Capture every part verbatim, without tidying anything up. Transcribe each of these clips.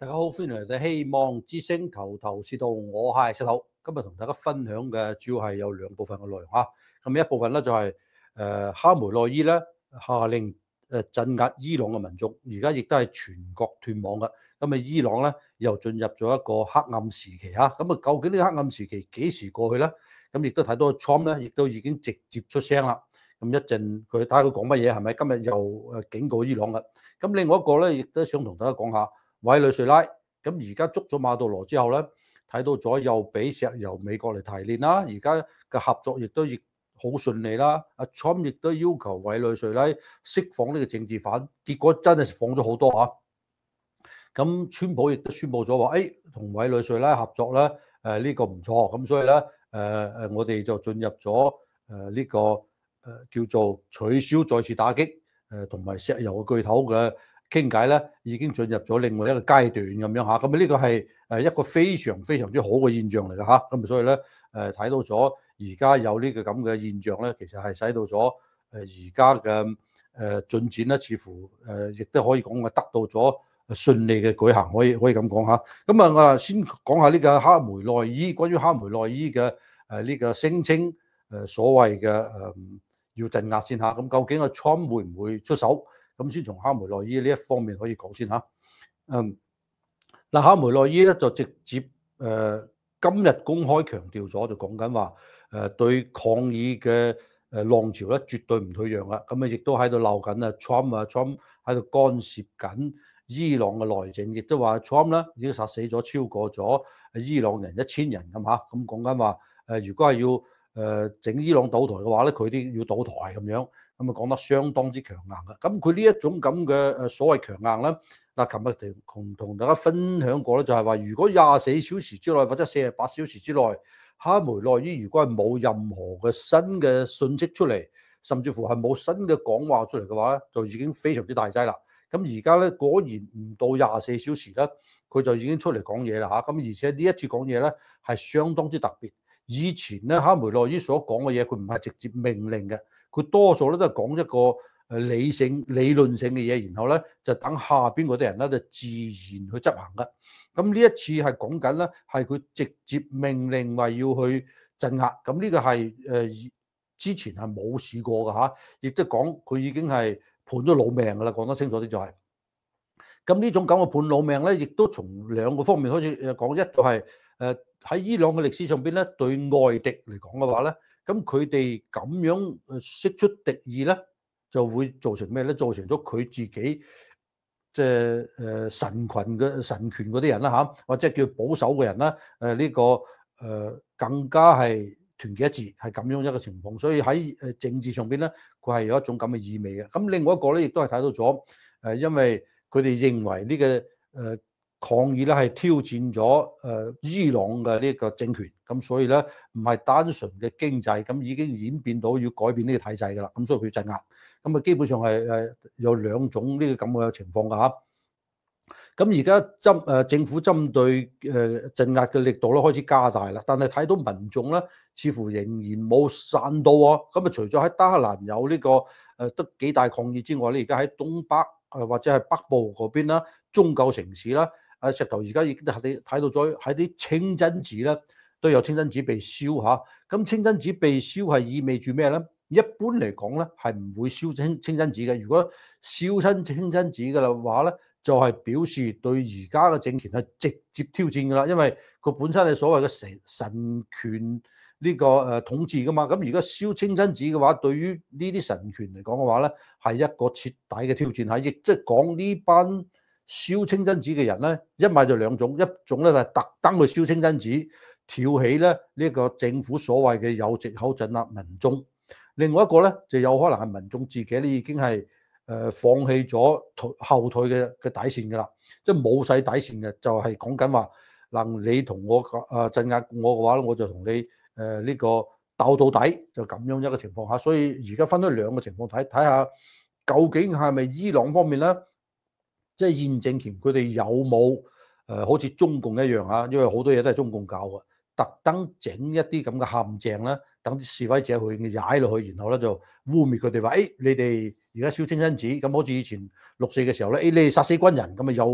大家好，歡迎嚟到希望之星頭頭是道，我係石頭。今日同大家分享嘅主要係有兩部分嘅內容嚇。咁一部分咧就係、是、誒、呃、哈梅內伊咧下令誒鎮壓伊朗嘅民眾，而家亦都係全國斷網嘅。咁啊，伊朗咧又進入咗一個黑暗時期嚇。咁啊，究竟呢個黑暗時期幾時過去咧？咁亦都睇到 Trump 咧，亦都已經直接出聲啦。咁一陣佢睇下佢講乜嘢，係咪今日又誒警告伊朗嘅？咁另外一個咧，亦都想同大家講下。委內瑞拉咁而家捉咗馬杜羅之後咧，睇到咗又俾石油美國嚟提煉啦，而家嘅合作亦都亦好順利啦。阿 Trump 亦都要求委內瑞拉釋放呢個政治犯，結果真係放咗好多啊。咁川普亦都宣布咗話，誒同委內瑞拉合作咧，誒、呃、呢、這個唔錯，咁所以咧，誒、呃、誒我哋就進入咗誒呢個誒、呃、叫做取消再次打擊誒同埋石油嘅巨頭嘅。傾偈咧已經進入咗另外一個階段咁樣嚇，咁呢個係誒一個非常非常之好嘅現象嚟㗎嚇，咁所以咧誒睇到咗而家有呢個咁嘅現象咧，其實係使到咗誒而家嘅誒進展咧，似乎誒亦都可以講嘅得到咗順利嘅舉行，可以可以咁講嚇。咁啊，我啊先講下呢個哈梅內伊關於哈梅內伊嘅誒呢個聲稱誒所謂嘅誒要鎮壓先嚇，咁究竟阿 Trump 會唔會出手？咁先從哈梅內伊呢一方面可以講先嚇。嗯，嗱，哈梅內伊咧就直接誒、呃、今日公開強調咗，就講緊話誒對抗議嘅誒浪潮咧絕對唔退讓啊。咁啊，亦都喺度鬧緊啊 Trump 啊 Trump 喺度干涉緊伊朗嘅內政，亦都話 Trump 咧已經殺死咗超過咗伊朗人一千人咁嚇。咁講緊話誒，如果係要誒整、呃、伊朗倒台嘅話咧，佢啲要倒台咁樣。咁啊講得相當之強硬嘅，咁佢呢一種咁嘅誒所謂強硬咧，嗱，琴日同同大家分享過咧，就係話如果廿四小時之內或者四十八小時之內，哈梅內伊如果係冇任何嘅新嘅訊息出嚟，甚至乎係冇新嘅講話出嚟嘅話咧，就已經非常之大劑啦。咁而家咧果然唔到廿四小時咧，佢就已經出嚟講嘢啦嚇。咁而且呢一次講嘢咧係相當之特別，以前咧哈梅內伊所講嘅嘢，佢唔係直接命令嘅。佢多數咧都係講一個誒理性、理論性嘅嘢，然後咧就等下邊嗰啲人咧就自然去執行嘅。咁呢一次係講緊咧，係佢直接命令話要去鎮壓。咁呢個係誒之前係冇試過嘅嚇，亦都講佢已經係判咗老命㗎啦。講得清楚啲就係、是。咁呢種咁嘅判老命咧，亦都從兩個方面開始講。一個係誒喺伊朗嘅歷史上邊咧，對外敵嚟講嘅話咧。咁佢哋咁樣誒釋出敵意咧，就會造成咩咧？造成咗佢自己即係誒神群嘅神權嗰啲人啦嚇，或者叫保守嘅人啦。誒、呃、呢、這個誒、呃、更加係團結一致，係咁樣一個情況。所以喺誒政治上邊咧，佢係有一種咁嘅意味嘅。咁另外一個咧，亦都係睇到咗誒，因為佢哋認為呢、這個誒。呃抗議咧係挑戰咗誒伊朗嘅呢個政權，咁所以咧唔係單純嘅經濟，咁已經演變到要改變呢個體制㗎啦，咁所以佢要鎮壓，咁啊基本上係誒有兩種呢個咁嘅情況㗎嚇。咁而家針誒政府針對誒鎮壓嘅力度咧開始加大啦，但係睇到民眾咧似乎仍然冇散到啊。咁啊除咗喺德黑蘭有呢個誒都幾大抗議之外咧，而家喺東北誒或者係北部嗰邊啦，中舊城市啦。啊！石頭而家已經睇睇到咗喺啲清真寺咧，都有清真寺被燒嚇。咁清真寺被燒係意味住咩咧？一般嚟講咧係唔會燒清清真寺嘅。如果燒親清真寺嘅啦話咧，就係表示對而家嘅政權係直接挑戰㗎啦。因為佢本身係所謂嘅神神權呢個誒統治㗎嘛。咁如果燒清真寺嘅話，對於呢啲神權嚟講嘅話咧，係一個徹底嘅挑戰嚇。亦即係講呢班燒清真寺嘅人咧，一買就兩種，一種咧就係特登去燒清真寺，挑起咧呢個政府所謂嘅有藉口鎮壓民眾；另外一個咧就有可能係民眾自己咧已經係誒放棄咗後退嘅嘅底線㗎啦，即係冇晒底線嘅，就係講緊話嗱，你同我誒鎮壓我嘅話咧，我就同你誒呢個鬥到底，就咁樣一個情況下。所以而家分咗兩個情況睇睇下，究竟係咪伊朗方面咧？即係現政權佢哋有冇誒、呃、好似中共一樣啊？因為好多嘢都係中共搞嘅，特登整一啲咁嘅陷阱啦，等啲示威者去踩落去，然後咧就污蔑佢哋話：誒、哎、你哋而家燒清真寺，咁好似以前六四嘅時候咧，誒、哎、你哋殺死軍人，咁啊有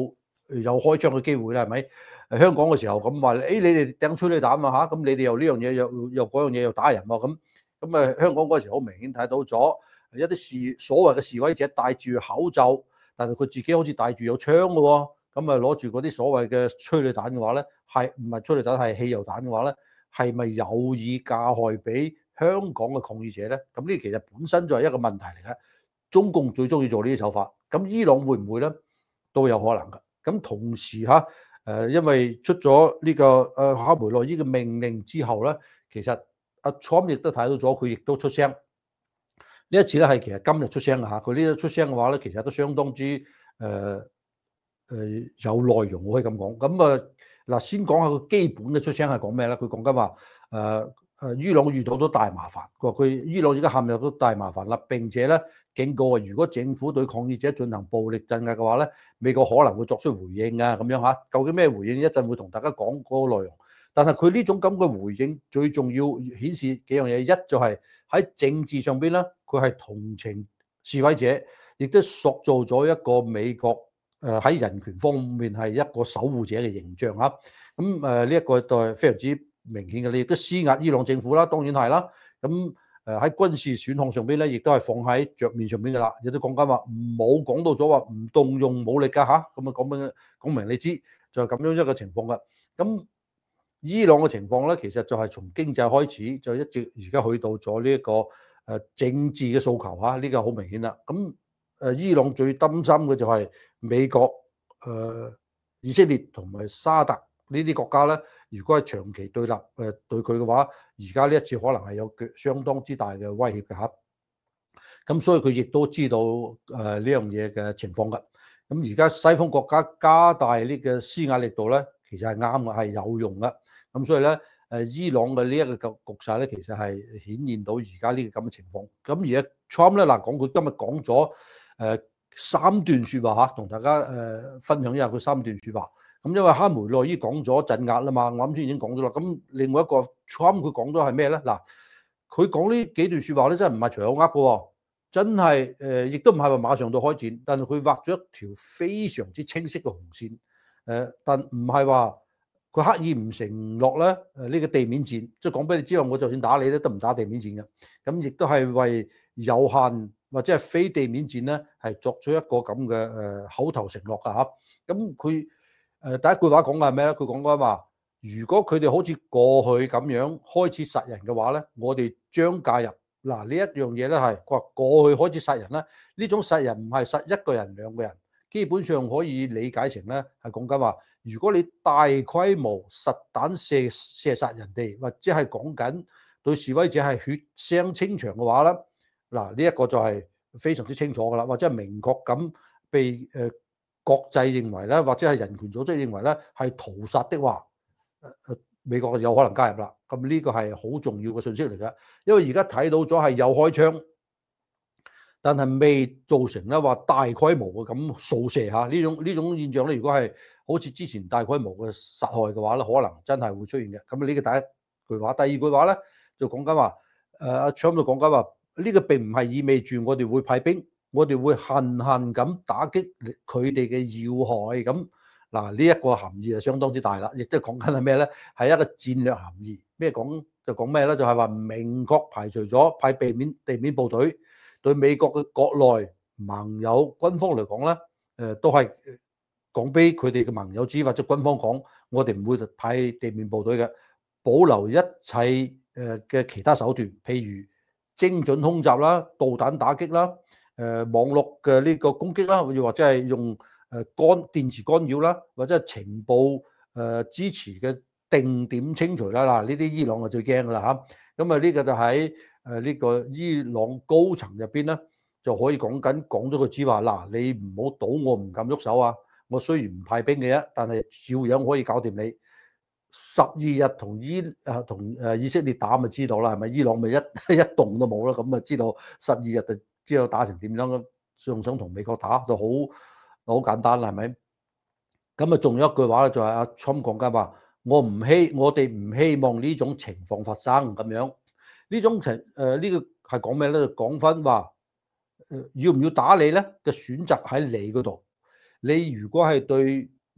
有開槍嘅機會啦，係咪？誒香港嘅時候咁話，誒你哋掟催淚彈啊嚇，咁你哋又呢樣嘢又又嗰樣嘢又打人喎，咁咁誒香港嗰時好明顯睇到咗一啲示所謂嘅示威者戴住口罩，但係佢自己好似戴住有槍嘅喎，咁啊攞住嗰啲所謂嘅催淚彈嘅話咧，係唔係催淚彈係汽油彈嘅話咧，係咪有意加害俾香港嘅抗議者咧？咁呢其實本身就係一個問題嚟嘅。中共最中意做呢啲手法，咁伊朗會唔會咧？都有可能㗎。咁同時嚇。誒，因為出咗呢個誒哈梅內伊嘅命令之後咧，其實阿 Trump 亦都睇到咗，佢亦都出聲。呢一次咧係其實今日出聲嘅嚇，佢呢個出聲嘅話咧，其實都相當之誒誒、呃呃、有內容，我可以咁講。咁啊嗱，先講下佢基本嘅出聲係講咩咧？佢講緊話誒誒，伊朗遇到咗大麻煩，佢話佢伊朗而家陷入咗大麻煩啦，並且咧警告啊，如果政府對抗議者進行暴力鎮壓嘅話咧，美國可能會作出回應啊，咁樣嚇。究竟咩回應？一陣會同大家講嗰個內容。但係佢呢種咁嘅回應，最重要顯示幾樣嘢，一就係喺政治上邊咧，佢係同情示威者，亦都塑造咗一個美國誒喺人權方面係一個守護者嘅形象嚇。咁誒呢一個都係非常之明顯嘅，你亦都施壓伊朗政府啦，當然係啦。咁誒喺軍事選項上邊咧，亦都係放喺桌面上邊嘅啦，亦都講緊話冇講到咗話唔動用武力㗎嚇。咁啊講明講明你知，就係咁樣一個情況㗎。咁伊朗嘅情況咧，其實就係從經濟開始，就一直而家去到咗呢一個誒政治嘅訴求嚇，呢個好明顯啦。咁誒伊朗最擔心嘅就係美國、誒以色列同埋沙特呢啲國家咧，如果係長期對立誒對佢嘅話，而家呢一次可能係有相當之大嘅威脅嘅嚇。咁所以佢亦都知道誒呢樣嘢嘅情況㗎。咁而家西方國家加大呢個施壓力度咧，其實係啱嘅，係有用嘅。咁所以咧，誒伊朗嘅呢一個局局勢咧，其實係顯現到而家呢個咁嘅情況。咁而家 Trump 咧，嗱講佢今日講咗誒三段説話嚇，同大家誒分享一下佢三段説話。咁因為哈梅內伊講咗鎮壓啦嘛，我啱先已經講咗啦。咁另外一個 Trump 佢講咗係咩咧？嗱，佢講呢幾段説話咧，真係唔係隨口噏嘅喎，真係誒，亦都唔係話馬上到開戰，但係佢畫咗一條非常之清晰嘅紅線。誒，但唔係話佢刻意唔承諾咧，誒呢個地面戰，即係講俾你知道，我就算打你咧，都唔打地面戰嘅。咁亦都係為有限或者係非地面戰咧，係作出一個咁嘅誒口頭承諾㗎嚇。咁佢誒第一句話講嘅係咩咧？佢講緊話，如果佢哋好似過去咁樣開始殺人嘅話咧，我哋將介入。嗱呢一樣嘢咧係佢話過去開始殺人咧，呢種殺人唔係殺一個人兩個人。基本上可以理解成咧，係講緊話，如果你大規模實彈射射殺人哋，或者係講緊對示威者係血腥清場嘅話咧，嗱呢一個就係非常之清楚㗎啦，或者係明確咁被誒國際認為咧，或者係人權組織認為咧係屠殺的話，誒誒美國有可能加入啦。咁呢個係好重要嘅信息嚟㗎，因為而家睇到咗係有開槍。但係未造成咧話大規模嘅咁掃射嚇呢種呢種現象咧，如果係好似之前大規模嘅殺害嘅話咧，可能真係會出現嘅。咁呢個第一句話，第二句話咧就講緊話，誒阿 Trump 就講緊話，呢個並唔係意味住我哋會派兵，我哋會狠狠咁打擊佢哋嘅要害。咁嗱呢一個含義就相當之大啦，亦都講緊係咩咧？係一個戰略含義。咩講就講咩咧？就係話明確排除咗派地面地面部隊。對美國嘅國內盟友軍方嚟講咧，誒都係講俾佢哋嘅盟友知，或者軍方講，我哋唔會派地面部隊嘅，保留一切誒嘅其他手段，譬如精準空襲啦、導彈打擊啦、誒網絡嘅呢個攻擊啦，又或者係用誒干電磁干擾啦，或者係情報誒支持嘅定點清除啦。嗱，呢啲伊朗係最驚㗎啦嚇。咁啊呢個就喺誒呢個伊朗高層入邊咧，就可以講緊講咗個字話，嗱你唔好賭我唔敢喐手啊！我雖然唔派兵嘅啫，但係照樣可以搞掂你。十二日同伊啊同誒以色列打咪知道啦，係咪？伊朗咪一一動都冇啦，咁啊知道十二日就知道打成點樣咯。仲想同美國打就好好簡單啦，係咪？咁啊仲有一句話咧，就係阿 Trump 講緊話，我唔希我哋唔希望呢種情況發生咁樣。呢種情誒呢個係講咩咧？就講翻話誒要唔要打你咧嘅選擇喺你嗰度。你如果係對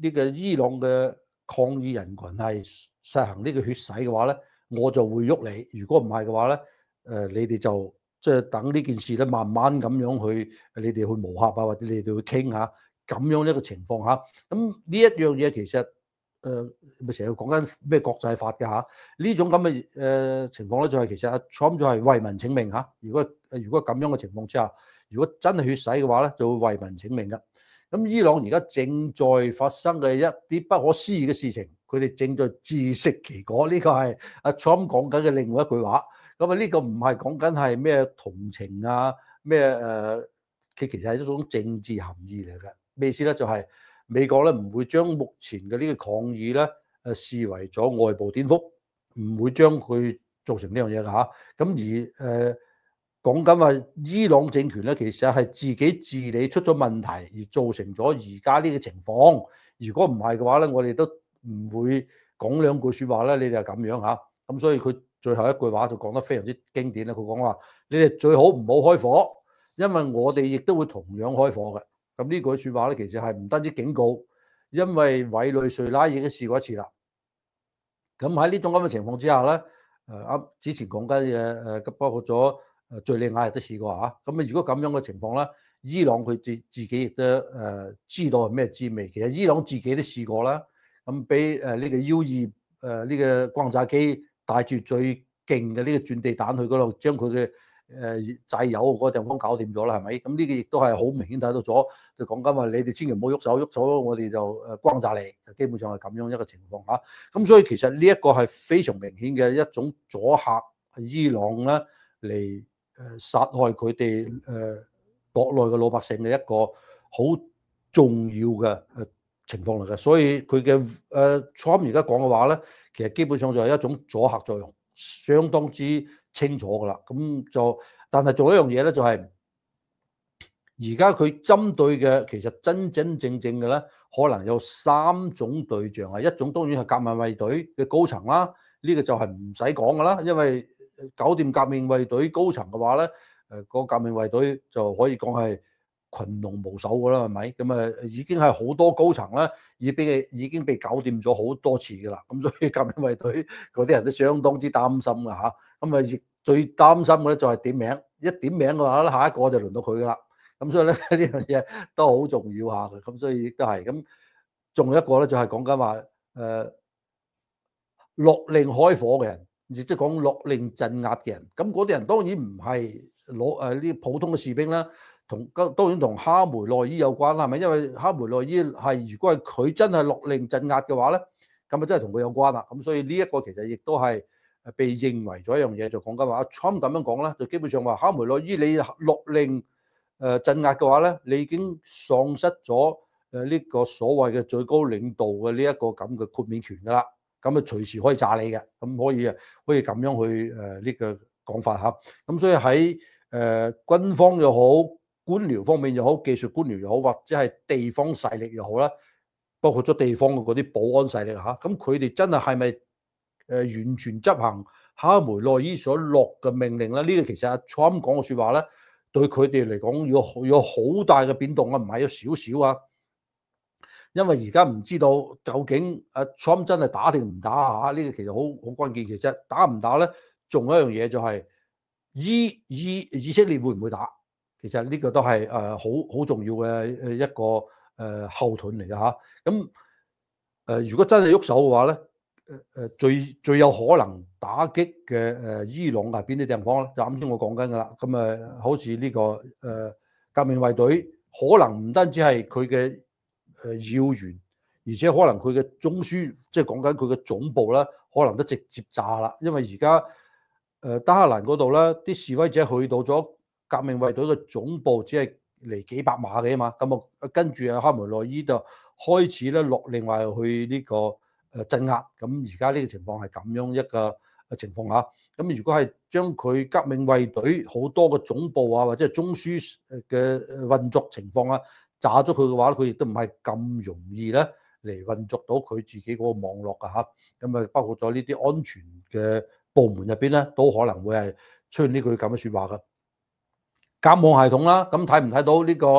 呢個伊朗嘅抗議人群係實行呢個血洗嘅話咧，我就會喐你。如果唔係嘅話咧，誒、呃、你哋就即係等呢件事咧，慢慢咁樣去，你哋去磨合啊，或者你哋去傾下咁樣一個情況下。咁呢一樣嘢其實誒咪成日講緊咩國際法嘅嚇？呢種咁嘅誒情況咧，就係其實阿 Trump 就係為民請命嚇。如果如果咁樣嘅情況之下，如果真係血洗嘅話咧，就會為民請命嘅。咁伊朗而家正在發生嘅一啲不可思議嘅事情，佢哋正在自食其果。呢個係阿 Trump 講緊嘅另外一句話。咁啊，呢個唔係講緊係咩同情啊，咩誒？佢其實係一種政治含義嚟嘅。咩意思咧？就係美國咧唔會將目前嘅呢個抗議咧誒視為咗外部顛覆，唔會將佢做成呢樣嘢㗎嚇。咁而誒講緊話伊朗政權咧，其實係自己治理出咗問題，而造成咗而家呢個情況。如果唔係嘅話咧，我哋都唔會講兩句説話咧。你哋係咁樣嚇，咁所以佢最後一句話就講得非常之經典啦。佢講話：你哋最好唔好開火，因為我哋亦都會同樣開火嘅。咁呢句説話咧，其實係唔單止警告，因為委內瑞拉已經試過一次啦。咁喺呢種咁嘅情況之下咧，誒啱之前講緊嘅誒，包括咗。誒敍利亞亦都試過嚇，咁啊如果咁樣嘅情況咧，伊朗佢自自己亦都誒知道係咩滋味。其實伊朗自己都試過啦，咁俾誒呢個 U 二誒呢個轟炸機帶住最勁嘅呢個轉地彈去嗰度，將佢嘅誒製油嗰個地方搞掂咗啦，係咪？咁呢個亦都係好明顯睇到咗，就講緊話你哋千祈唔好喐手，喐手我哋就誒轟炸你，就基本上係咁樣一個情況嚇。咁所以其實呢一個係非常明顯嘅一種阻嚇伊朗咧嚟。誒殺害佢哋誒國內嘅老百姓嘅一個好重要嘅誒情況嚟嘅，所以佢嘅誒 Trump 而家講嘅話咧，其實基本上就係一種阻嚇作用，相當之清楚㗎啦。咁就但係做一樣嘢咧，就係而家佢針對嘅其實真真正正嘅咧，可能有三種對象啊。一種當然係革命衛隊嘅高層啦，呢個就係唔使講㗎啦，因為搞掂革命衛隊高層嘅話咧，誒個革命衛隊就可以講係群龍無首㗎啦，係咪？咁啊已經係好多高層咧，已被已經被搞掂咗好多次㗎啦。咁所以革命衛隊嗰啲人都相當之擔心㗎嚇。咁啊亦最擔心嘅咧就係點名，一點名嘅話咧，下一個就輪到佢㗎啦。咁所以咧呢樣嘢都好重要下嘅。咁所以亦都係咁。仲有一個咧就係講緊話誒落令開火嘅人。亦即係講落令鎮壓嘅人，咁嗰啲人當然唔係攞誒啲普通嘅士兵啦，同當然同哈梅內伊有關啦，係咪？因為哈梅內伊係如果係佢真係落令鎮壓嘅話咧，咁啊真係同佢有關啦。咁所以呢一個其實亦都係誒被認為咗一樣嘢，就講緊話阿 Trump 咁樣講咧，就基本上話哈梅內伊你落令誒鎮壓嘅話咧，你已經喪失咗誒呢個所謂嘅最高領導嘅呢一個咁嘅豁免權㗎啦。咁啊隨時可以炸你嘅，咁可以啊，可以咁樣去誒呢、呃這個講法嚇。咁所以喺誒、呃、軍方又好，官僚方面又好，技術官僚又好，或者係地方勢力又好啦，包括咗地方嘅嗰啲保安勢力嚇，咁佢哋真係係咪誒完全執行哈梅內伊所落嘅命令咧？呢、這個其實阿 Trump 講嘅説話咧，對佢哋嚟講要有好大嘅變動啊，唔係有少少啊。因為而家唔知道究竟阿 Trump 真係打定唔打嚇，呢個其實好好關鍵。其實打唔打咧，仲有一樣嘢就係以以以色列會唔會打？其實呢個都係誒好好重要嘅誒一個誒後盾嚟嘅嚇。咁誒如果真係喐手嘅話咧，誒誒最最有可能打擊嘅誒伊朗係邊啲地方咧？就啱先我講緊㗎啦。咁誒好似呢個誒革命衛隊，可能唔單止係佢嘅誒要員，而且可能佢嘅中樞，即係講緊佢嘅總部咧，可能都直接炸啦。因為而家誒德黑蘭嗰度咧，啲示威者去到咗革命衛隊嘅總部，只係嚟幾百碼嘅嘛。咁啊，跟住啊，哈梅內伊就開始咧落令話去呢個誒鎮壓。咁而家呢個情況係咁樣一個情況下。咁如果係將佢革命衛隊好多個總部啊，或者係中樞嘅運作情況啊，炸咗佢嘅話，佢亦都唔係咁容易咧嚟運作到佢自己嗰個網絡㗎嚇。咁啊，包括咗呢啲安全嘅部門入邊咧，都可能會係出現呢句咁嘅説話㗎。監網系統啦，咁睇唔睇到呢個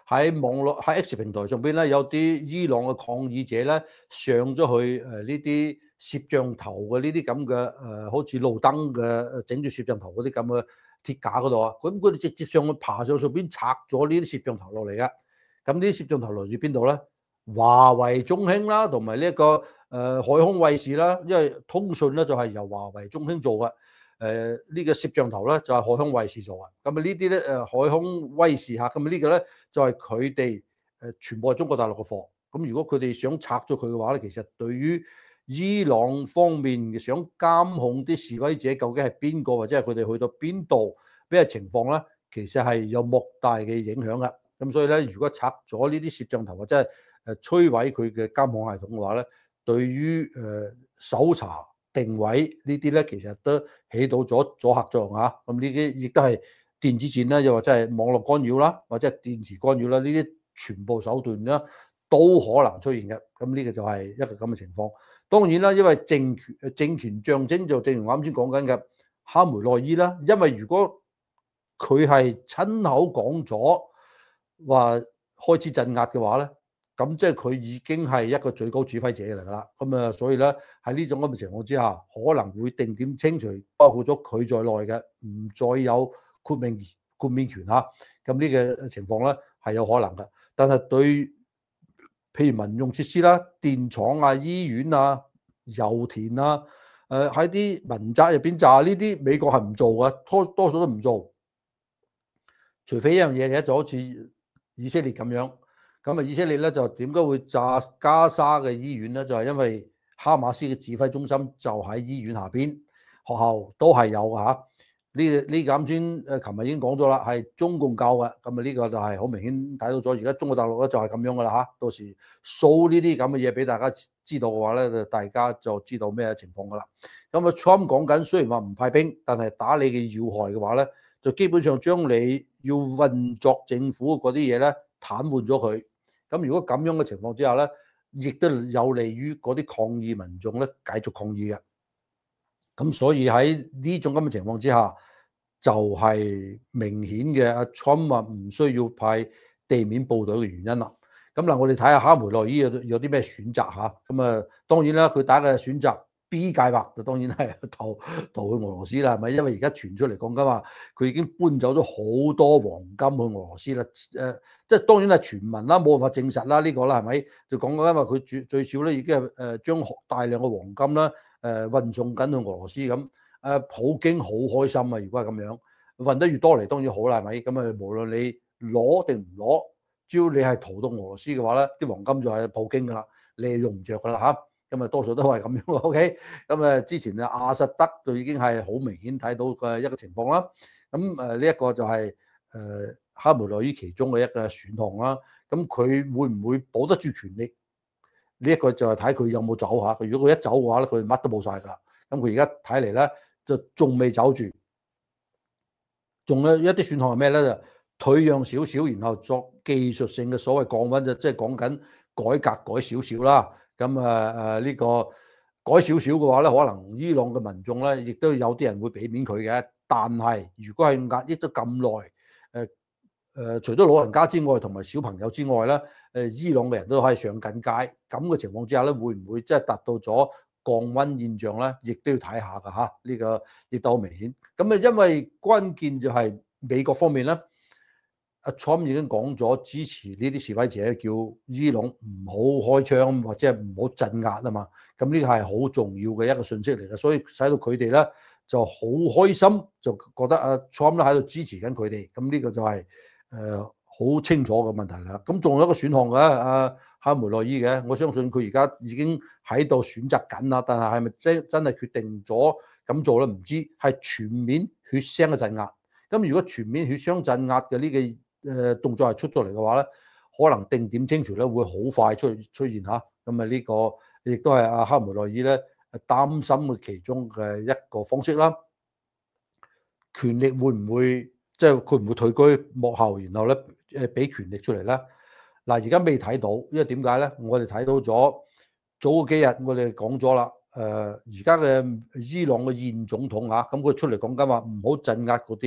喺網絡喺 X 平台上邊咧，有啲伊朗嘅抗議者咧上咗去誒呢啲攝像頭嘅呢啲咁嘅誒，好似路燈嘅整住攝像頭嗰啲咁嘅鐵架嗰度啊，咁佢哋直接上去爬上上邊拆咗呢啲攝像頭落嚟嘅。咁呢啲攝像頭來自邊度咧？華為、中興啦，同埋呢一個誒、呃、海康衛視啦，因為通訊咧就係由華為、中興做嘅。誒、呃、呢、這個攝像頭咧就係、是、海康衛視做嘅。咁啊呢啲咧誒海康威視嚇，咁啊呢個咧就係佢哋誒全部係中國大陸嘅貨。咁如果佢哋想拆咗佢嘅話咧，其實對於伊朗方面想監控啲示威者究竟係邊個，或者係佢哋去到邊度咩情況咧，其實係有莫大嘅影響嘅。咁所以咧，如果拆咗呢啲攝像頭或者係誒摧毀佢嘅監控系統嘅話咧，對於誒搜查定位呢啲咧，其實都起到咗阻嚇作用嚇。咁呢啲亦都係電子戰啦，又或者係網絡干擾啦，或者係電磁干擾啦，呢啲全部手段啦都可能出現嘅。咁呢個就係一個咁嘅情況。當然啦，因為政權政權象徵就正如我啱先講緊嘅哈梅內伊啦，因為如果佢係親口講咗話開始鎮壓嘅話咧，咁即係佢已經係一個最高指揮者嚟㗎啦。咁啊，所以咧喺呢種咁嘅情況之下，可能會定點清除包括咗佢在內嘅，唔再有豁免豁免權嚇。咁呢個情況咧係有可能嘅，但係對譬如民用設施啦、電廠啊、醫院啊、油田啊，誒喺啲民宅入邊炸呢啲，美國係唔做嘅，多多數都唔做，除非一樣嘢嘅，就好似以色列咁樣。咁啊，以色列咧就點解會炸加沙嘅醫院咧？就係、是、因為哈馬斯嘅指揮中心就喺醫院下邊，學校都係有㗎嚇。呢呢個啱先誒，琴日已經講咗啦，係中共教嘅。咁啊，呢個就係好明顯睇到咗。而家中國大陸咧就係咁樣噶啦嚇。到時掃呢啲咁嘅嘢俾大家知道嘅話咧，就大家就知道咩情況噶啦。咁啊，Trump 講緊雖然話唔派兵，但係打你嘅要害嘅話咧，就基本上將你要運作政府嗰啲嘢咧癱瘓咗佢。咁如果咁樣嘅情況之下咧，亦都有利於嗰啲抗議民眾咧繼續抗議嘅。咁所以喺呢種咁嘅情況之下，就係明顯嘅阿 Trump 話唔需要派地面部隊嘅原因啦。咁嗱，我哋睇下哈梅內伊有有啲咩選擇嚇。咁啊，當然啦，佢打嘅選擇 B 計劃就當然係投投去俄羅斯啦，係咪？因為而家傳出嚟講緊話，佢已經搬走咗好多黃金去俄羅斯啦。誒，即係當然係傳聞啦，冇辦法證實啦呢個啦，係咪？就講緊因為佢最最少咧已經係誒將大量嘅黃金啦。誒運送緊去俄羅斯咁，誒普京好開心啊！如果係咁樣運得越多嚟，當然好啦，係咪？咁啊，無論你攞定唔攞，只要你係逃到俄羅斯嘅話咧，啲黃金就係普京噶啦，你係用唔着噶啦嚇。咁啊，多數都係咁樣 OK。咁啊，之前啊阿薩德就已經係好明顯睇到嘅一個情況啦。咁誒呢一個就係誒哈梅內伊其中嘅一個選項啦。咁佢會唔會保得住權力？呢一個就係睇佢有冇走嚇，如果佢一走嘅話咧，佢乜都冇晒㗎啦。咁佢而家睇嚟咧，就仲未走住，仲有一啲選項係咩咧？就退讓少少，然後作技術性嘅所謂降溫，就即係講緊改革改少少啦。咁啊誒呢個改少少嘅話咧，可能伊朗嘅民眾咧，亦都有啲人會俾面佢嘅。但係如果係壓抑咗咁耐，誒。誒、呃，除咗老人家之外，同埋小朋友之外咧，誒，伊朗嘅人都可以上緊街。咁嘅情況之下咧，會唔會即係達到咗降溫現象咧？亦都要睇下㗎嚇。呢、這個亦都好明顯。咁啊，因為關鍵就係美國方面咧，阿 Trump 已經講咗支持呢啲示威者，叫伊朗唔好開槍或者係唔好鎮壓啊嘛。咁呢個係好重要嘅一個信息嚟嘅，所以使到佢哋咧就好開心，就覺得阿 Trump 咧喺度支持緊佢哋。咁呢個就係、是。誒好、呃、清楚嘅問題啦，咁仲有一個選項嘅，阿哈梅內伊嘅，我相信佢而家已經喺度選擇緊啦，但係係咪真真係決定咗咁做咧？唔知係全面血腥嘅鎮壓。咁如果全面血腥鎮壓嘅呢個誒動作係出咗嚟嘅話咧，可能定點清除咧會好快出出現嚇。咁啊呢個亦都係阿哈梅內伊咧擔心嘅其中嘅一個方式啦。權力會唔會？即係佢唔會退居幕後，然後咧誒俾權力出嚟咧。嗱，而家未睇到，因為點解咧？我哋睇到咗早幾日，我哋講咗啦。誒，而家嘅伊朗嘅現總統啊，咁佢出嚟講緊話唔好鎮壓嗰啲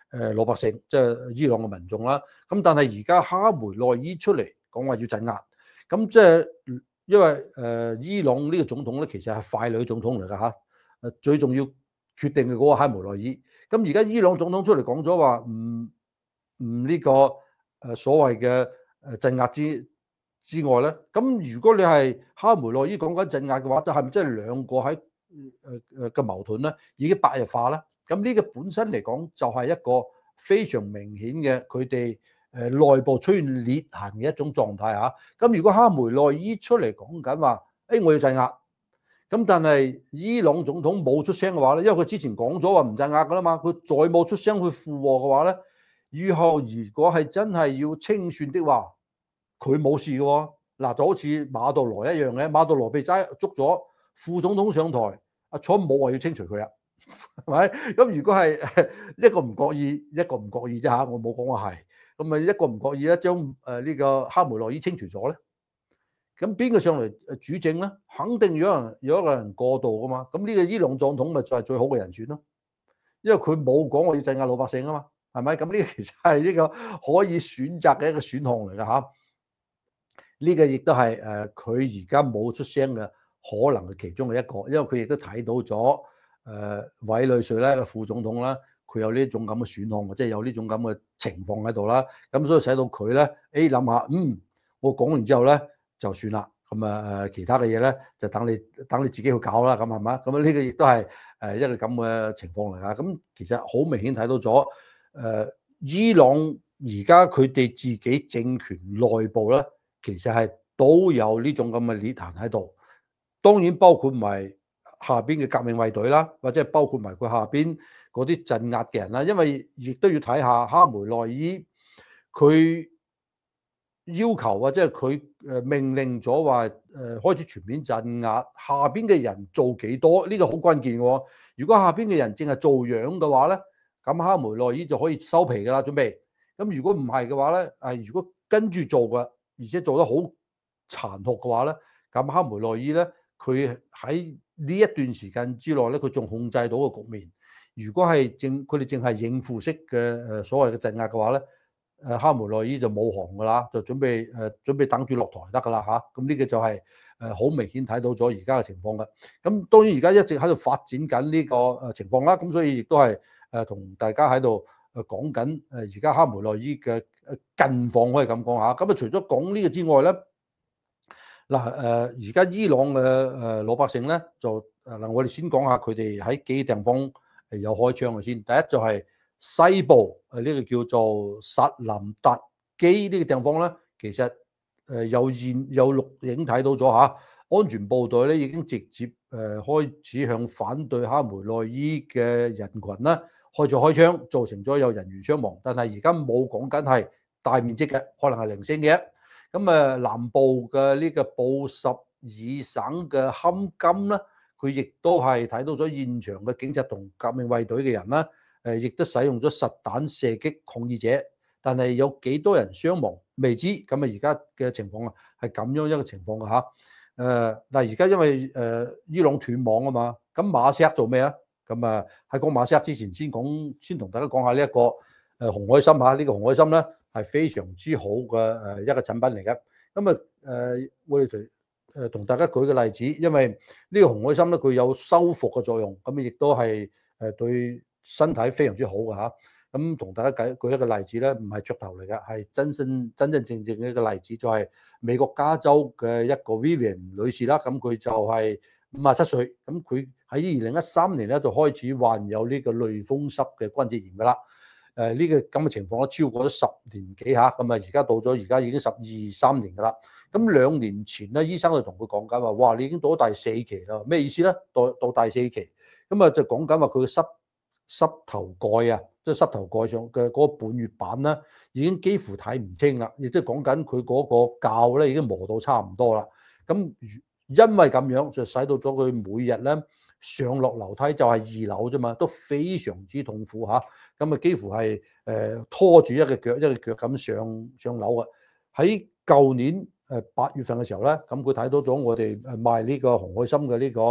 誒老百姓，即係伊朗嘅民眾啦。咁但係而家哈梅內伊出嚟講話要鎮壓，咁即係因為誒伊朗呢個總統咧，其實係傀儡總統嚟㗎嚇。誒最重要決定嘅嗰個哈梅內伊。咁而家伊朗總統出嚟講咗話唔唔呢個誒所謂嘅誒鎮壓之之外咧，咁如果你係哈梅內伊講緊鎮壓嘅話，就係咪真係兩個喺誒誒嘅矛盾咧已經白熱化啦？咁呢個本身嚟講就係一個非常明顯嘅佢哋誒內部出現裂痕嘅一種狀態嚇。咁如果哈梅內伊出嚟講緊話，誒我要鎮壓，咁但係伊朗總統冇出聲嘅話咧，因為佢之前講咗話唔鎮壓噶啦嘛，佢再冇出聲去附和嘅話咧，以後如果係真係要清算的話，佢冇事嘅喎。嗱就好似馬杜羅一樣嘅，馬杜羅被揸捉咗，副總統上台，阿川普冇話要清除佢啊，係咪？咁如果係一個唔覺意，一個唔覺意啫嚇，我冇講話係，咁咪一個唔覺意咧，將誒呢個哈梅內伊清除咗咧，咁邊個上嚟誒主政咧？肯定有人有一個人過渡噶嘛。咁呢個伊朗總統咪就係最好嘅人選咯，因為佢冇講我要鎮壓老百姓啊嘛，係咪？咁呢個其實係一個可以選擇嘅一個選項嚟㗎嚇。呢個亦都係誒佢而家冇出聲嘅可能嘅其中嘅一個，因為佢亦都睇到咗誒委內瑞拉嘅副總統啦，佢有呢種咁嘅選項，即係有呢種咁嘅情況喺度啦。咁所以使到佢咧，誒諗下，嗯，我講完之後咧就算啦。咁啊誒其他嘅嘢咧就等你等你自己去搞啦，咁係嘛？咁啊呢個亦都係誒一個咁嘅情況嚟㗎。咁其實好明顯睇到咗誒伊朗而家佢哋自己政權內部咧。其實係都有呢種咁嘅裂痕喺度，當然包括埋下邊嘅革命衛隊啦，或者係包括埋佢下邊嗰啲鎮壓嘅人啦。因為亦都要睇下哈梅內伊佢要求或者係佢誒命令咗話誒開始全面鎮壓，下邊嘅人做幾多呢個好關鍵喎。如果下邊嘅人淨係做樣嘅話咧，咁哈梅內伊就可以收皮㗎啦，準備。咁如果唔係嘅話咧，誒如果跟住做嘅，而且做得好殘酷嘅話咧，咁哈梅內伊咧，佢喺呢一段時間之內咧，佢仲控制到個局面。如果係正佢哋淨係應付式嘅誒所謂嘅鎮壓嘅話咧，誒哈梅內伊就冇行㗎啦，就準備誒準備等住落台得㗎啦嚇。咁呢個就係誒好明顯睇到咗而家嘅情況㗎。咁當然而家一直喺度發展緊呢個誒情況啦。咁所以亦都係誒同大家喺度誒講緊誒而家哈梅內伊嘅近況可以咁講下。咁啊除咗講呢個之外咧，嗱誒而家伊朗嘅誒老百姓咧就誒嗱，我哋先講下佢哋喺幾個地方係有開槍嘅先。第一就係西部誒呢個叫做薩林達基呢個地方咧，其實誒有現有錄影睇到咗嚇，安全部隊咧已經直接誒開始向反對哈梅內伊嘅人群啦開咗開槍，造成咗有人員傷亡。但係而家冇講緊係大面積嘅，可能係零星嘅。咁誒南部嘅呢個布什爾省嘅坎金咧，佢亦都係睇到咗現場嘅警察同革命衛隊嘅人啦，誒亦都使用咗實彈射擊抗議者，但係有幾多人傷亡未知。咁啊而家嘅情況啊係咁樣一個情況嘅嚇。誒嗱而家因為誒伊朗斷網啊嘛，咁馬錫做咩啊？咁啊喺講馬錫之前先講，先同大家講下呢一個誒紅海參嚇，呢個紅海參咧係非常之好嘅誒一個產品嚟嘅。咁啊誒我哋同誒同大家舉個例子，因為呢個紅海參咧佢有修復嘅作用，咁亦都係誒對身體非常之好嘅嚇。咁同大家舉舉一個例子咧，唔係噱頭嚟嘅，係真真真真正正嘅一個例子，就係美國加州嘅一個 Vivian 女士啦。咁佢就係五十七歲，咁佢喺二零一三年咧就開始患有呢個類風濕嘅關節炎㗎啦。誒呢個咁嘅情況咧超過咗十年幾嚇，咁啊而家到咗而家已經十二三年㗎啦。咁兩年前咧，醫生就同佢講緊話，哇，你已經到咗第四期啦，咩意思咧？到到第四期，咁啊就講緊話佢嘅膝膝頭蓋啊，即係膝頭蓋上嘅嗰個半月板咧，已經幾乎睇唔清啦，亦即係講緊佢嗰個臼咧已經磨到差唔多啦。咁因為咁樣就使到咗佢每日咧上落樓梯就係二樓啫嘛，都非常之痛苦嚇。咁啊幾乎係誒拖住一個腳一個腳咁上上樓嘅。喺舊年誒八月份嘅時候咧，咁佢睇到咗我哋誒賣呢個紅海參嘅呢個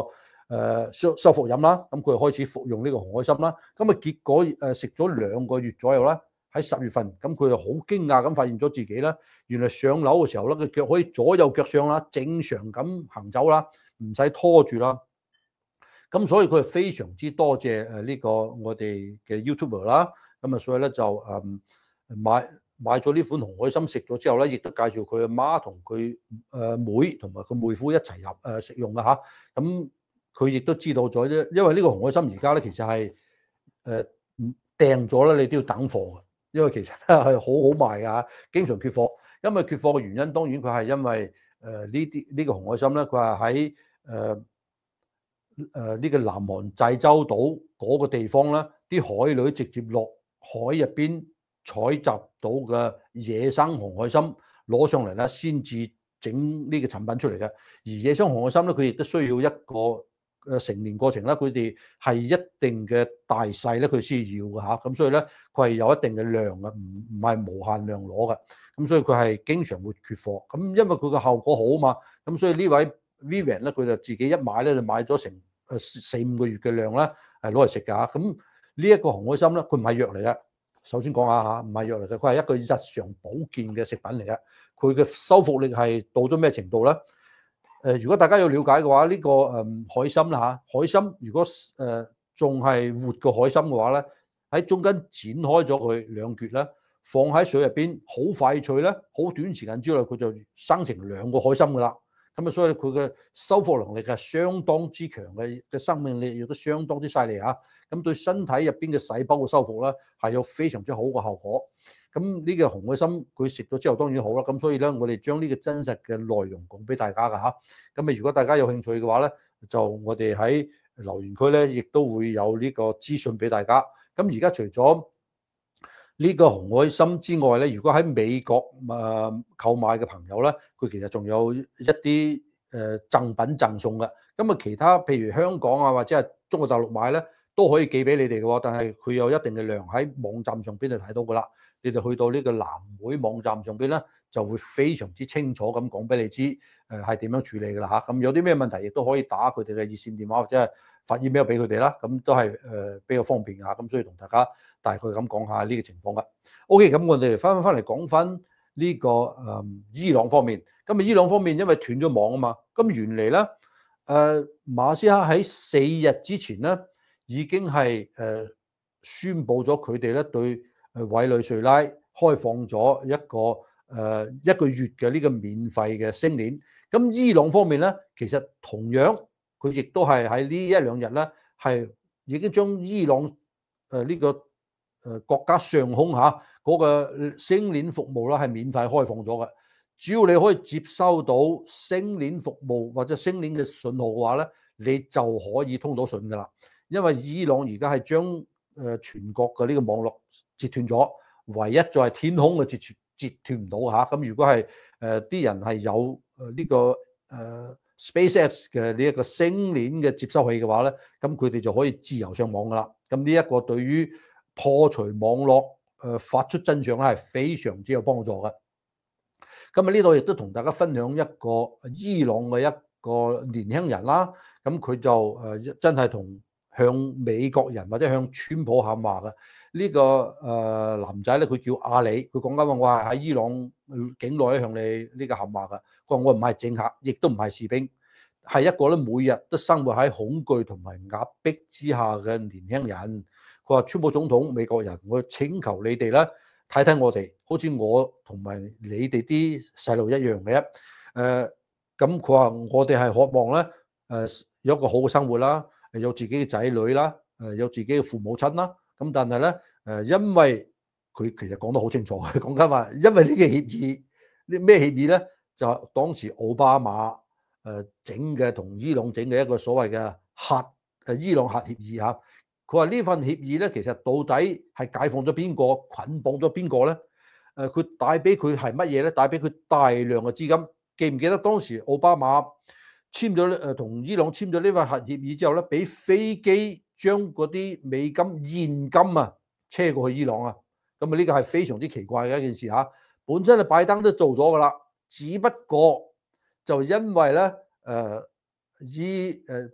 誒收收服飲啦，咁佢開始服用呢個紅海參啦。咁啊結果誒食咗兩個月左右啦，喺十月份，咁佢就好驚訝咁發現咗自己咧，原來上樓嘅時候咧，佢腳可以左右腳上啦，正常咁行走啦，唔使拖住啦。咁所以佢係非常之多謝誒呢個我哋嘅 YouTuber 啦。咁啊，所以咧就誒買買咗呢款紅海參食咗之後咧，亦都介紹佢阿媽同佢誒妹同埋佢妹夫一齊入誒食用嘅嚇。咁佢亦都知道咗啫，因為呢個紅海參而家咧其實係誒訂咗咧，你都要等貨嘅，因為其實係好好賣㗎，經常缺貨。因為缺貨嘅原因，當然佢係因為誒呢啲呢個紅海參咧，佢係喺誒誒呢個南韓濟州島嗰個地方咧，啲海女直接落海入邊採集到嘅野生紅海參攞上嚟咧，先至整呢個產品出嚟嘅。而野生紅海參咧，佢亦都需要一個誒成年過程啦，佢哋係一定嘅大細咧，佢先要嘅嚇。咁所以咧，佢係有一定嘅量嘅，唔唔係無限量攞嘅。咁所以佢係經常會缺貨。咁因為佢個效果好啊嘛，咁所以呢位 Vivian 咧，佢就自己一買咧就買咗成誒四五個月嘅量啦，係攞嚟食㗎嚇。咁呢一個紅海參咧，佢唔係藥嚟嘅。首先講下嚇，唔係藥嚟嘅，佢係一個日常保健嘅食品嚟嘅。佢嘅修復力係到咗咩程度咧？誒，如果大家有了解嘅話，呢、這個誒、嗯、海參啦嚇，海參如果誒仲係活嘅海參嘅話咧，喺中間剪開咗佢兩橛咧，放喺水入邊，好快脆咧，好短時間之內佢就生成兩個海參噶啦。咁啊，所以佢嘅修復能力係相當之強嘅，嘅生命力亦都相當之犀利嚇。咁對身體入邊嘅細胞嘅修復咧，係有非常之好嘅效果。咁呢個紅海參佢食咗之後當然好啦。咁所以咧，我哋將呢個真實嘅內容講俾大家㗎嚇。咁啊，如果大家有興趣嘅話咧，就我哋喺留言區咧，亦都會有呢個資訊俾大家。咁而家除咗呢個紅海參之外咧，如果喺美國誒購買嘅朋友咧，佢其實仲有一啲誒贈品贈送嘅。咁啊，其他譬如香港啊，或者係中國大陸買咧，都可以寄俾你哋嘅喎。但係佢有一定嘅量喺網站上邊就睇到㗎啦。你就去到呢個藍會網站上邊咧，就會非常之清楚咁講俾你知，誒係點樣處理㗎啦嚇。咁有啲咩問題，亦都可以打佢哋嘅熱線電話或者係發 email 俾佢哋啦。咁都係誒比較方便㗎。咁所以同大家大概咁講下呢個情況㗎。OK，咁我哋翻翻嚟講翻呢個誒伊朗方面。咁啊，伊朗方面因為斷咗網啊嘛，咁原嚟咧誒馬斯克喺四日之前咧已經係誒宣布咗佢哋咧對誒委內瑞拉開放咗一個誒、呃、一個月嘅呢個免費嘅星鏈。咁伊朗方面咧，其實同樣佢亦都係喺呢一兩日咧，係已經將伊朗誒呢、呃這個誒國家上空嚇嗰、那個星鏈服務啦，係免費開放咗嘅。只要你可以接收到星鏈服務或者星鏈嘅信號嘅話咧，你就可以通到訊㗎啦。因為伊朗而家係將誒全國嘅呢個網絡截斷咗，唯一就係天空嘅截斷截斷唔到嚇。咁如果係誒啲人係有誒呢個誒 SpaceX 嘅呢一個星鏈嘅接收器嘅話咧，咁佢哋就可以自由上網㗎啦。咁呢一個對於破除網絡誒發出真相咧係非常之有幫助嘅。咁啊呢度亦都同大家分享一個伊朗嘅一個年輕人啦。咁佢就誒真係同向美國人或者向川普喊話嘅呢個誒男仔咧，佢叫阿里，佢講緊話我係喺伊朗境內向你呢個喊話嘅。佢話我唔係政客，亦都唔係士兵，係一個咧每日都生活喺恐懼同埋壓迫之下嘅年輕人。佢話川普總統、美國人，我請求你哋咧睇睇我哋，好似我同埋你哋啲細路一樣嘅。誒咁佢話我哋係渴望咧誒有一個好嘅生活啦。有自己嘅仔女啦，誒有自己嘅父母親啦，咁但係咧誒，因為佢其實講得好清楚，講緊話，因為呢個協議，呢咩協議咧？就當時奧巴馬誒整嘅同伊朗整嘅一個所謂嘅核誒伊朗核協議嚇。佢話呢份協議咧，其實到底係解放咗邊個，捆綁咗邊個咧？誒，佢帶俾佢係乜嘢咧？帶俾佢大量嘅資金。記唔記得當時奧巴馬簽咗誒同伊朗簽咗呢份核協議之後咧，俾飛機將嗰啲美金現金啊車過去伊朗啊？咁啊呢個係非常之奇怪嘅一件事嚇。本身啊拜登都做咗噶啦，只不過就因為咧誒伊誒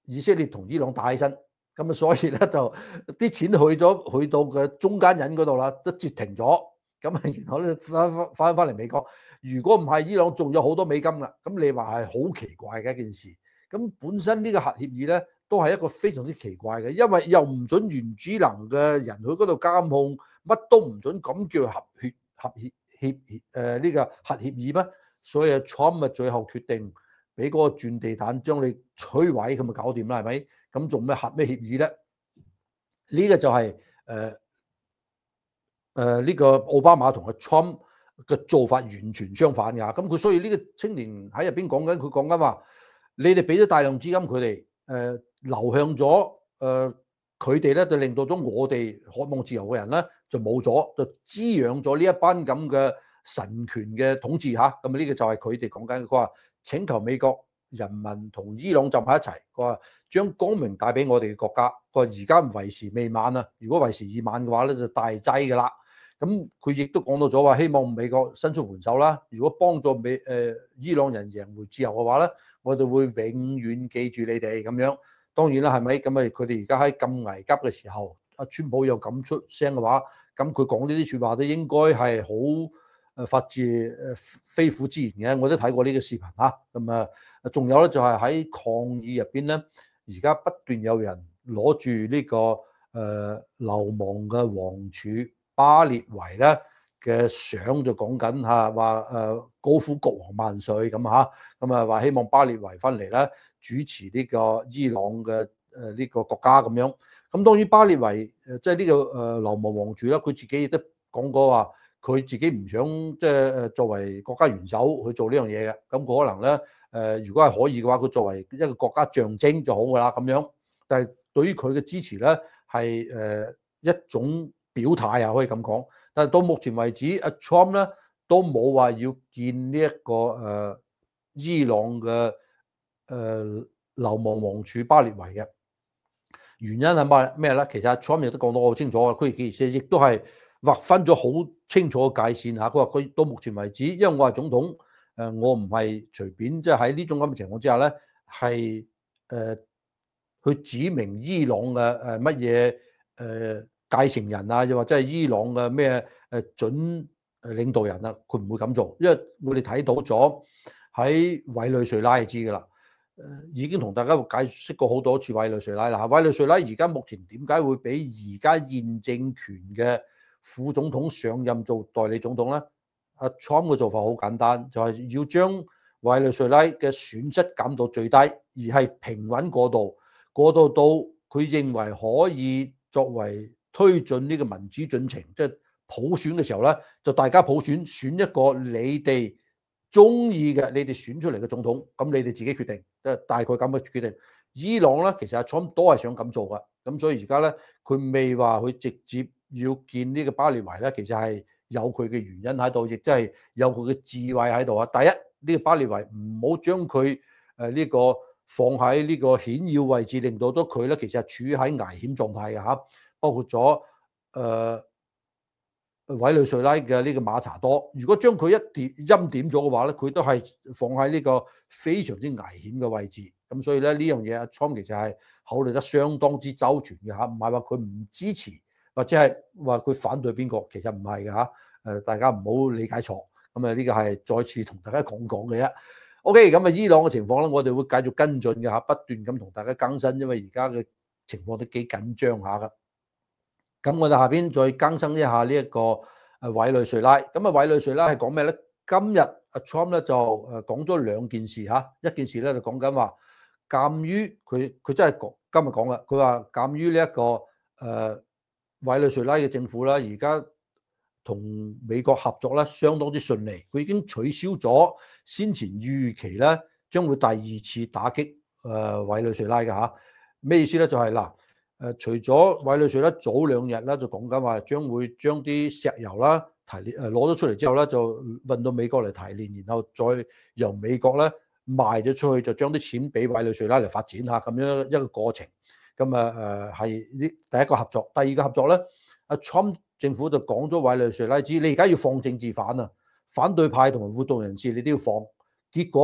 以色列同伊朗打起身，咁啊所以咧就啲錢去咗去到嘅中間人嗰度啦，都截停咗，咁啊然後咧翻翻翻翻嚟美國。如果唔係伊朗仲有好多美金㗎，咁你話係好奇怪嘅一件事。咁本身呢個核協議咧都係一個非常之奇怪嘅，因為又唔準原子能嘅人去嗰度監控，乜都唔準，咁叫核協核協協協誒呢個核協議咩？所以 Trump 咪最後決定俾嗰個鑽地彈將你摧毀，咁咪搞掂啦，係咪？咁做咩核咩協議咧？呢、這個就係誒誒呢個奧巴馬同阿 Trump 嘅做法完全相反㗎。咁佢所以呢個青年喺入邊講緊，佢講緊話，你哋俾咗大量資金佢哋，誒、呃、流向咗誒佢哋咧，就令到咗我哋渴望自由嘅人咧就冇咗，就滋養咗呢一班咁嘅神權嘅統治嚇。咁啊呢個就係佢哋講緊嘅。佢話請求美國人民同伊朗集喺一齊，佢話將光明帶俾我哋嘅國家。佢話而家為時未晚啊，如果為時已晚嘅話咧就大劑㗎啦。咁佢亦都講到咗話，希望美國伸出援手啦。如果幫助美誒、呃、伊朗人贏回自由嘅話咧，我哋會永遠記住你哋咁樣。當然啦，係咪？咁啊，佢哋而家喺咁危急嘅時候，阿川普又咁出聲嘅話，咁佢講呢啲説話都應該係好誒發自誒肺腑之言嘅。我都睇過呢個視頻嚇。咁啊，仲有咧就係喺抗議入邊咧，而家不斷有人攞住呢個誒、呃、流亡嘅王儲巴列維咧嘅相，就講緊嚇話誒高呼國王萬歲咁嚇，咁啊話希望巴列維翻嚟咧主持呢個伊朗嘅誒呢個國家咁樣。咁當然巴列維誒即係呢個誒流亡王儲啦，佢自己亦都講過話，佢自己唔想即係誒作為國家元首去做呢樣嘢嘅。咁可能咧誒，如果係可以嘅話，佢作為一個國家象徵就好㗎啦咁樣。但係對於佢嘅支持咧係誒一種表態啊，可以咁講。但係到目前為止，阿 Trump 咧都冇話要見呢、這、一個誒、呃、伊朗嘅誒、呃、流亡王儲巴列維嘅原因係咩咧？其實阿 Trump 亦都講到好清楚嘅，佢其實亦都係劃分咗好清楚嘅界線嚇。佢話佢到目前為止，因為我係總統，誒我唔係隨便即係喺呢種咁嘅情況之下咧，係誒去指明伊朗嘅誒乜嘢誒繼承人啊，又或者係伊朗嘅咩誒準誒領導人啊，佢唔會咁做，因為我哋睇到咗喺委內瑞拉就知㗎啦。誒已經同大家解釋過好多次委內瑞拉啦。委內瑞拉而家目前點解會俾而家現政權嘅副總統上任做代理總統咧？阿 Trump 嘅做法好簡單，就係、是、要將委內瑞拉嘅損失減到最低，而係平穩過渡，過渡到佢認為可以作為推進呢個民主進程，即係普選嘅時候咧，就大家普選選一個你哋中意嘅，你哋選出嚟嘅總統，咁你哋自己決定，即係大概咁嘅決定。伊朗咧，其實阿 Trump 都係想咁做噶，咁所以而家咧，佢未話佢直接要見呢個巴列維咧，其實係有佢嘅原因喺度，亦即係有佢嘅智慧喺度啊。第一，呢個巴列維唔好將佢誒呢個放喺呢個顯要位置，令到咗佢咧其實係處於喺危險狀態嘅嚇，包括咗誒。呃委內瑞拉嘅呢個馬查多，如果將佢一點欽點咗嘅話咧，佢都係放喺呢個非常之危險嘅位置。咁所以咧呢樣嘢，阿 Trump 其實係考慮得相當之周全嘅嚇，唔係話佢唔支持或者係話佢反對邊個，其實唔係嘅嚇。誒，大家唔好理解錯。咁啊，呢個係再次同大家講講嘅啫。OK，咁啊，伊朗嘅情況咧，我哋會繼續跟進嘅嚇，不斷咁同大家更新，因為而家嘅情況都幾緊張下㗎。咁我哋下邊再更新一下呢一個誒委內瑞拉。咁啊，委內瑞拉係講咩咧？今日阿 Trump 咧就誒講咗兩件事嚇。一件事咧就講緊話，鑑於佢佢真係講今日講啦，佢話鑑於呢一個誒委內瑞拉嘅政府啦，而家同美國合作咧相當之順利，佢已經取消咗先前預期咧將會第二次打擊誒委內瑞拉嘅嚇。咩意思咧？就係嗱。誒除咗委內瑞拉早兩日咧就講緊話將會將啲石油啦提煉誒攞咗出嚟之後咧就運到美國嚟提煉，然後再由美國咧賣咗出去，就將啲錢俾委內瑞拉嚟發展下咁樣一個過程。咁啊誒係呢第一個合作，第二個合作咧，阿 Trump 政府就講咗委內瑞拉知，你而家要放政治犯啊，反對派同埋活動人士你都要放。結果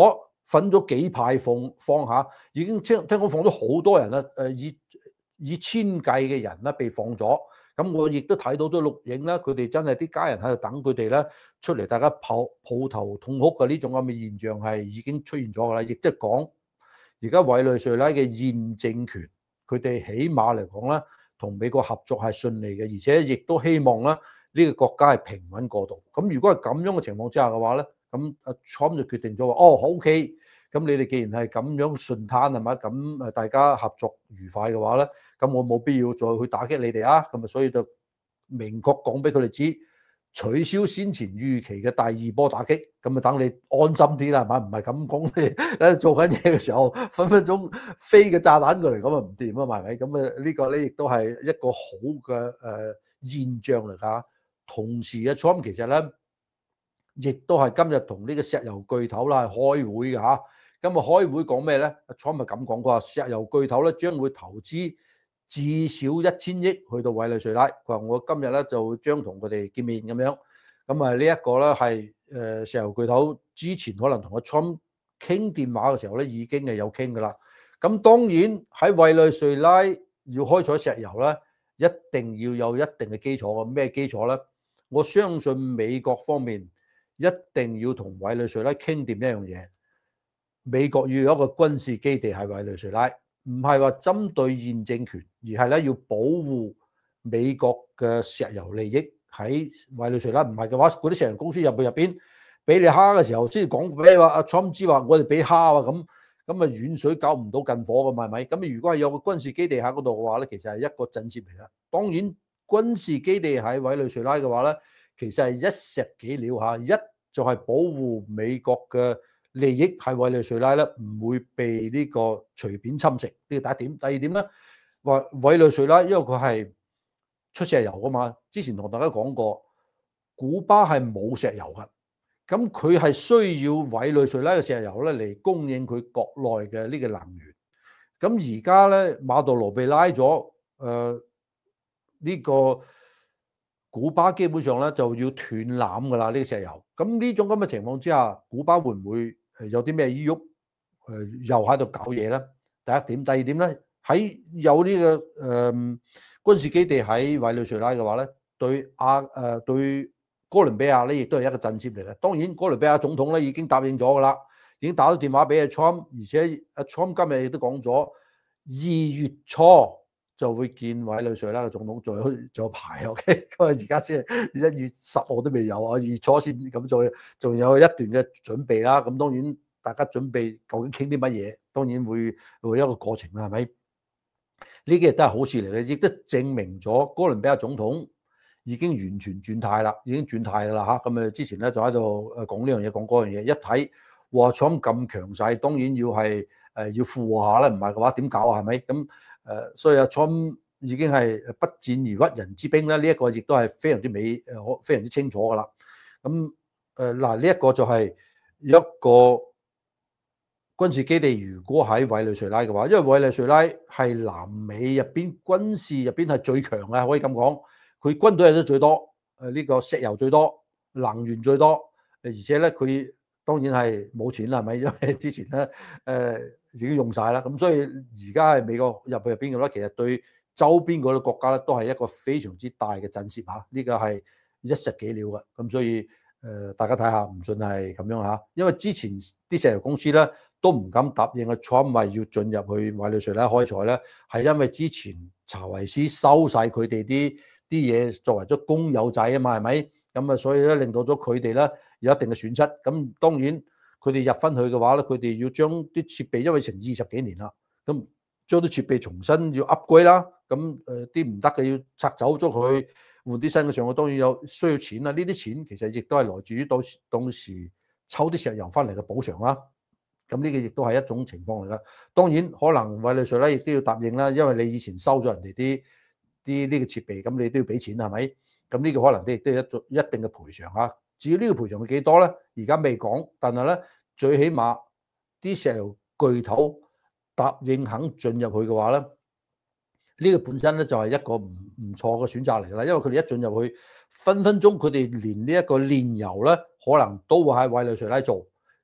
分咗幾派放放下，已經聽聽講放咗好多人啦，誒以以千計嘅人啦被放咗。咁我亦都睇到啲錄影啦，佢哋真係啲家人喺度等佢哋咧出嚟，大家抱抱頭痛哭嘅呢種咁嘅現象係已經出現咗㗎啦。亦即係講而家委內瑞拉嘅現政權，佢哋起碼嚟講咧，同美國合作係順利嘅，而且亦都希望咧呢個國家係平穩過渡。咁如果係咁樣嘅情況之下嘅話咧，咁阿 Trump 就決定咗話，哦 OK，咁你哋既然係咁樣順攤係嘛，咁誒大家合作愉快嘅話咧。咁我冇必要再去打擊你哋啊，咁啊所以就明確講俾佢哋知，取消先前預期嘅第二波打擊，咁啊等你安心啲啦，係嘛？唔係咁講你誒做緊嘢嘅時候，分分鐘飛嘅炸彈過嚟，咁啊唔掂啊嘛，係咪？咁啊呢個咧亦都係一個好嘅誒現象嚟㗎。同時啊 Trump 其實咧，亦都係今日同呢個石油巨頭啦開會㗎嚇。咁啊開會講咩咧？阿 Trump 咪咁講，佢話石油巨頭咧將會投資至少一千億去到委內瑞拉，佢話我今日咧就將同佢哋見面咁樣，咁啊呢一個咧係誒石油巨頭之前可能同阿 Trump 傾電話嘅時候咧已經係有傾噶啦。咁當然喺委內瑞拉要開採石油咧，一定要有一定嘅基礎嘅。咩基礎咧？我相信美國方面一定要同委內瑞拉傾掂一樣嘢，美國要有一個軍事基地喺委內瑞拉。唔係話針對現政權，而係咧要保護美國嘅石油利益喺委內瑞拉。唔係嘅話，嗰啲石油公司入去入邊俾你蝦嘅時候，先講俾你話阿 Trump 知話我哋俾蝦啊咁，咁啊遠水救唔到近火㗎嘛係咪？咁如果係有個軍事基地喺嗰度嘅話咧，其實係一個震懾嚟㗎。當然軍事基地喺委內瑞拉嘅話咧，其實係一石幾鳥嚇，一就係保護美國嘅利益係委內瑞拉咧，唔會被呢個隨便侵蝕，呢個第一點。第二點咧，話委內瑞拉因為佢係出石油噶嘛，之前同大家講過，古巴係冇石油噶，咁佢係需要委內瑞拉嘅石油咧嚟供應佢國內嘅呢個能源。咁而家咧馬杜羅被拉咗，誒、呃、呢、這個古巴基本上咧就要斷纜噶啦呢個石油。咁呢種咁嘅情況之下，古巴會唔會有啲咩依喐？誒又喺度搞嘢咧？第一點，第二點咧，喺有呢、這個誒、呃、軍事基地喺委內瑞拉嘅話咧，對亞誒、呃、對哥倫比亞咧，亦都係一個震懾嚟嘅。當然，哥倫比亞總統咧已經答應咗噶啦，已經打咗電話俾阿 Trump，而且阿 Trump 今日亦都講咗，二月初就會見委內瑞拉嘅總統，仲有仲有排 OK，咁啊而家先一月十號都未有啊，二月初先咁再，仲有一段嘅準備啦。咁當然大家準備究竟傾啲乜嘢，當然會會一個過程啦，係咪？呢幾日都係好事嚟嘅，亦都證明咗哥倫比亞總統已經完全轉態啦，已經轉態噶啦嚇。咁啊之前咧就喺度誒講呢樣嘢講嗰樣嘢，一睇話 Trump 咁強勢，當然要係誒要附和下啦，唔係嘅話點搞啊？係咪咁？誒，所以阿 Trump 已經係不戰而屈人之兵咧，呢、這、一個亦都係非常之美誒，非常之清楚噶啦。咁誒嗱，呢一個就係一個軍事基地，如果喺委內瑞拉嘅話，因為委內瑞拉係南美入邊軍事入邊係最強嘅，可以咁講。佢軍隊係都最多，誒、這、呢個石油最多，能源最多，而且咧佢當然係冇錢啦，係咪？因為之前咧誒。呃已經用晒啦，咁所以而家係美國入去入邊嘅話，其實對周邊嗰啲國家咧都係一個非常之大嘅震懾嚇，呢個係一石幾鳥嘅，咁所以誒、呃、大家睇下，唔信係咁樣嚇，因為之前啲石油公司咧都唔敢答應阿 Trump 話要進入去委內瑞拉開採咧，係因為之前查維斯收晒佢哋啲啲嘢作為咗公有仔啊嘛，係咪？咁啊，所以咧令到咗佢哋咧有一定嘅損失，咁當然。佢哋入翻去嘅話咧，佢哋要將啲設備，因為成二十幾年啦，咁將啲設備重新要 upgrade 啦，咁誒啲唔得嘅要拆走咗佢，換啲新嘅上去，當然有需要錢啦。呢啲錢其實亦都係來自於到時到時抽啲石油翻嚟嘅補償啦。咁呢個亦都係一種情況嚟噶。當然可能委內瑞拉亦都要答應啦，因為你以前收咗人哋啲啲呢個設備，咁你都要俾錢係咪？咁呢個可能都亦都係一種一定嘅賠償嚇。至於呢個賠償係幾多咧？而家未講，但係咧最起碼啲石油巨頭答應肯進入去嘅話咧，呢個本身咧就係一個唔唔錯嘅選擇嚟㗎啦。因為佢哋一進入去，分分鐘佢哋連呢一個煉油咧，可能都會喺委內瑞拉做。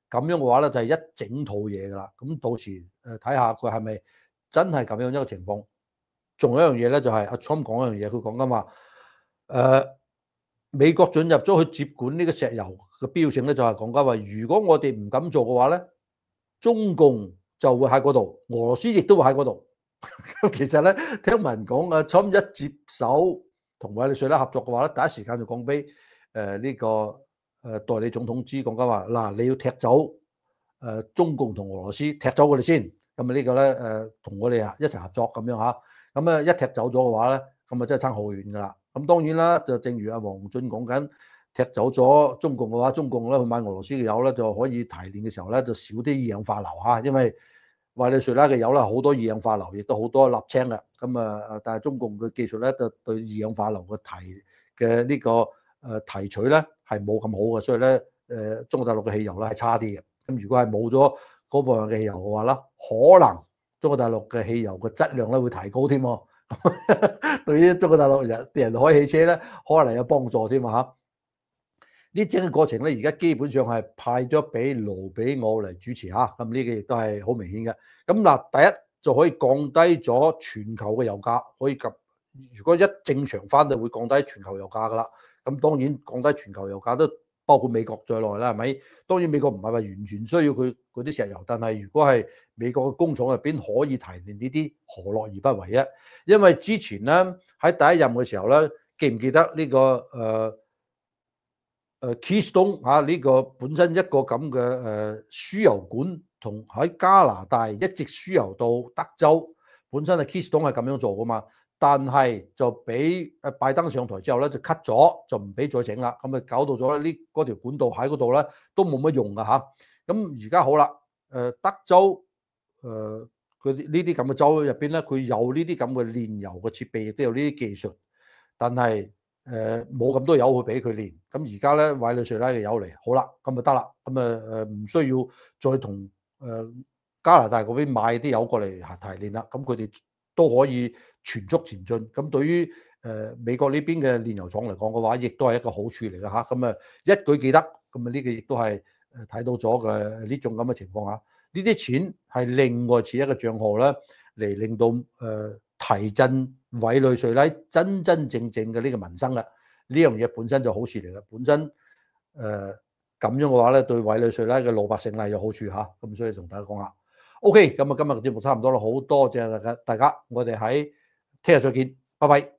咁樣嘅話咧就係一整套嘢㗎啦。咁到時誒睇下佢係咪真係咁樣一個情況。仲有一樣嘢咧就係阿 Trump 講一樣嘢，佢講緊話誒美國進入咗去接管呢個石油嘅標性咧，就係講緊話，如果我哋唔咁做嘅話咧，中共就會喺嗰度，俄羅斯亦都會喺嗰度。咁其實咧，聽聞講啊，Trump一接手同委內瑞拉合作嘅話咧，第一時間就講俾誒呢個誒代理總統知，講緊話嗱，你要踢走誒中共同俄羅斯，踢走佢哋先。咁啊呢個咧誒同我哋啊一齊合作咁樣嚇。咁啊一踢走咗嘅話咧，咁啊真係差好遠㗎啦。咁當然啦，就正如阿黃俊講緊，踢走咗中共嘅話，中共咧去買俄羅斯嘅油咧，就可以提煉嘅時候咧就少啲二氧化硫嚇，因為委內瑞拉嘅油啦好多二氧化硫，亦都好多瀝青嘅。咁啊，但係中共嘅技術咧就對二氧化硫嘅提嘅呢個誒提取咧係冇咁好嘅，所以咧誒中國大陸嘅汽油咧係差啲嘅。咁如果係冇咗嗰部分嘅汽油嘅話咧，可能中國大陸嘅汽油嘅質量咧會提高添喎。對於中國大陸人啲人開汽車咧，可能有幫助添啊嚇！呢整個過程咧，而家基本上係派咗俾盧比奧嚟主持嚇，咁呢個亦都係好明顯嘅。咁嗱，第一就可以降低咗全球嘅油價，可以及如果一正常翻就會降低全球油價噶啦。咁當然降低全球油價都包括美國在內啦，係咪？當然美國唔係話完全需要佢嗰啲石油，但係如果係美國嘅工廠入邊可以提煉呢啲，何樂而不為啊？因為之前咧喺第一任嘅時候咧，記唔記得呢、這個誒誒、呃呃、Keystone 嚇、啊、呢、這個本身一個咁嘅誒輸油管，同喺加拿大一直輸油到德州，本身係 Keystone 係咁樣做噶嘛。但係就俾誒拜登上台之後咧，就 cut 咗，就唔俾再整啦。咁啊搞到咗呢嗰條管道喺嗰度咧都冇乜用噶嚇。咁而家好啦，誒德州誒佢呢啲咁嘅州入邊咧，佢有呢啲咁嘅煉油嘅設備，亦都有呢啲技術，但係誒冇咁多油去俾佢煉。咁而家咧委內瑞拉嘅油嚟，好啦，咁就得啦。咁啊誒唔需要再同誒加拿大嗰邊買啲油過嚟提煉啦。咁佢哋都可以全速前進，咁對於誒美國呢邊嘅煉油廠嚟講嘅話，亦都係一個好處嚟嘅嚇。咁啊一舉幾得，咁啊呢個亦都係誒睇到咗嘅呢種咁嘅情況下，呢啲錢係另外設一個帳號咧，嚟令到誒提振委內瑞拉真真正正嘅呢個民生啦。呢樣嘢本身就好事嚟嘅，本身誒咁樣嘅話咧，對委內瑞拉嘅老百姓係有好處嚇。咁所以同大家講下。OK，咁啊今日嘅節目差唔多啦，好多謝大家，大家我哋喺聽日再見，拜拜。